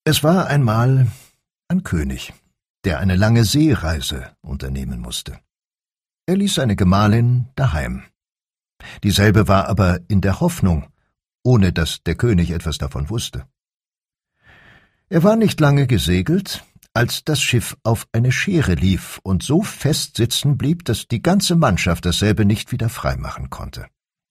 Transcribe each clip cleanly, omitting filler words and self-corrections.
Es war einmal ein König, der eine lange Seereise unternehmen musste. Er ließ seine Gemahlin daheim. Dieselbe war aber in der Hoffnung, ohne dass der König etwas davon wusste. Er war nicht lange gesegelt, als das Schiff auf eine Schere lief und so fest sitzen blieb, dass die ganze Mannschaft dasselbe nicht wieder freimachen konnte.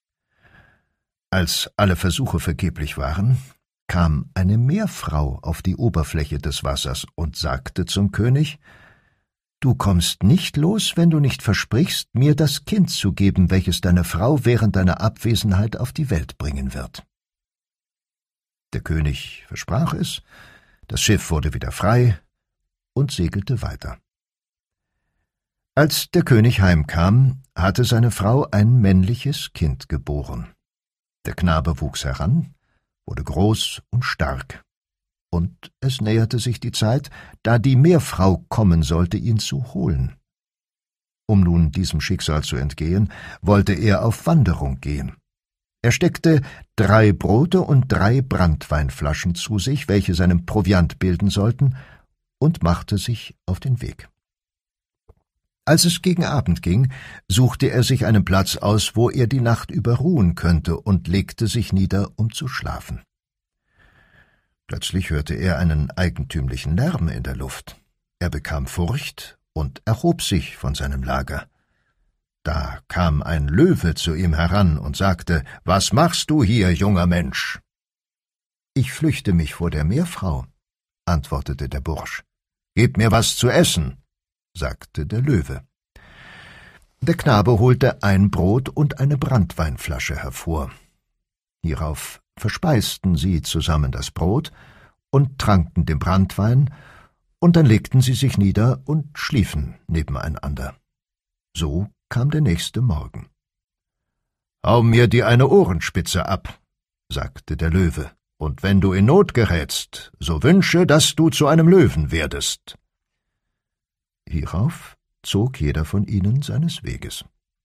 Als alle Versuche vergeblich waren, kam eine Meerfrau auf die Oberfläche des Wassers und sagte zum König: »Du kommst nicht los, wenn du nicht versprichst, mir das Kind zu geben, welches deine Frau während deiner Abwesenheit auf die Welt bringen wird.« Der König versprach es, das Schiff wurde wieder frei und segelte weiter. Als der König heimkam, hatte seine Frau ein männliches Kind geboren. Der Knabe wuchs heran, wurde groß und stark, und es näherte sich die Zeit, da die Meerfrau kommen sollte, ihn zu holen. Um nun diesem Schicksal zu entgehen, wollte er auf Wanderung gehen. Er steckte 3 Brote und 3 Branntweinflaschen zu sich, welche seinen Proviant bilden sollten, und machte sich auf den Weg. Als es gegen Abend ging, suchte er sich einen Platz aus, wo er die Nacht über ruhen könnte, und legte sich nieder, um zu schlafen. Plötzlich hörte er einen eigentümlichen Lärm in der Luft. Er bekam Furcht und erhob sich von seinem Lager. Da kam ein Löwe zu ihm heran und sagte: »Was machst du hier, junger Mensch?« »Ich flüchte mich vor der Meerfrau«, antwortete der Bursch. »Gib mir was zu essen«, sagte der Löwe. Der Knabe holte ein Brot und eine Branntweinflasche hervor. Hierauf verspeisten sie zusammen das Brot und tranken den Branntwein, und dann legten sie sich nieder und schliefen nebeneinander. So kam der nächste Morgen. »Hau mir dir eine Ohrenspitze ab«, sagte der Löwe, »und wenn du in Not gerätst, so wünsche, dass du zu einem Löwen werdest.« Hierauf zog jeder von ihnen seines Weges.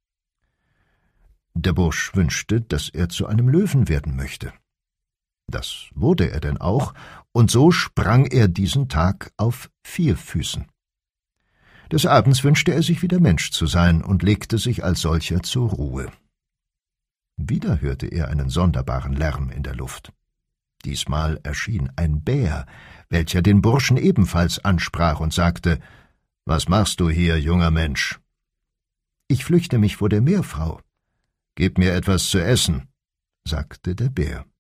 Der Bursch wünschte, dass er zu einem Löwen werden möchte. Das wurde er denn auch, und so sprang er diesen Tag auf 4 Füßen. Des Abends wünschte er sich wieder Mensch zu sein und legte sich als solcher zur Ruhe. Wieder hörte er einen sonderbaren Lärm in der Luft. Diesmal erschien ein Bär, welcher den Burschen ebenfalls ansprach und sagte: »Was machst du hier, junger Mensch?« »Ich flüchte mich vor der Meerfrau.« »Gib mir etwas zu essen«, sagte der Bär.